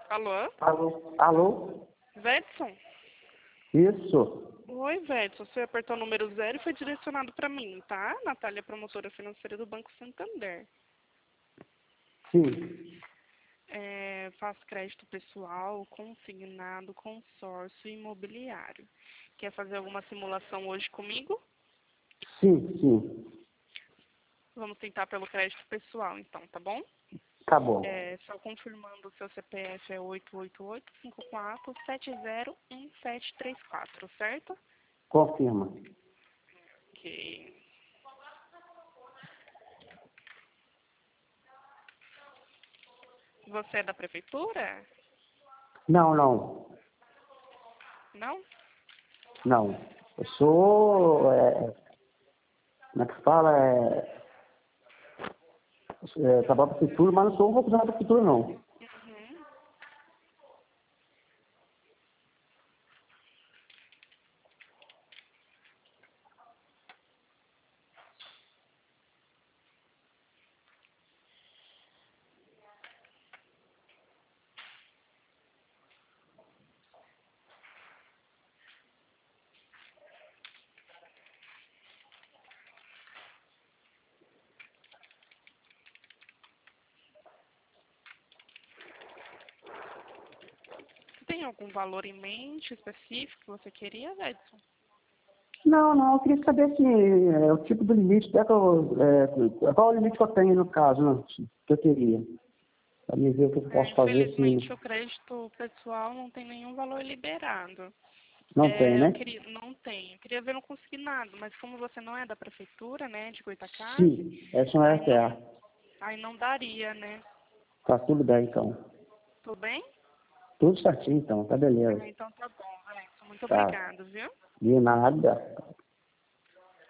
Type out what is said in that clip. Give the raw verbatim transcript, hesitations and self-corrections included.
Alô? Alô? Alô? Vedson? Isso. Oi, Vedson. Você apertou o número zero e foi direcionado para mim, tá? Natália, promotora financeira do Banco Santander. Sim. É, faço crédito pessoal, consignado, consórcio e imobiliário. Quer fazer alguma simulação hoje comigo? Sim, sim. Vamos tentar pelo crédito pessoal, então, tá bom? Tá bom. É, só confirmando, o seu C P F é oito oito oito, cinco quatro sete zero um sete três quatro, certo? Confirma. Ok. Você é da prefeitura? Não, não. Não? Não. Eu sou... É, como é que fala? É, é, trabalho para a prefeitura, mas não sou um funcionário da prefeitura, não. Uhum. Você tem algum valor em mente específico que você queria, Edson? Não, não. Eu queria saber assim, é, o tipo do limite. É que eu, é, qual é o limite que eu tenho, no caso, né, que eu queria. Para me ver o que eu É, posso fazer, infelizmente, assim. o crédito pessoal não tem nenhum valor liberado. Não tem, É, eu né? queria, não tem. Eu queria ver no consignado, mas como você não é da prefeitura, né, de Goitacazes, Sim. Essa não é aí a não, C A. aí não daria, né? Tá tudo bem, então. Tudo bem? Tudo certinho, então. Tá beleza. Ah, então tá bom, Edson. Muito Tá. obrigada, viu? De nada.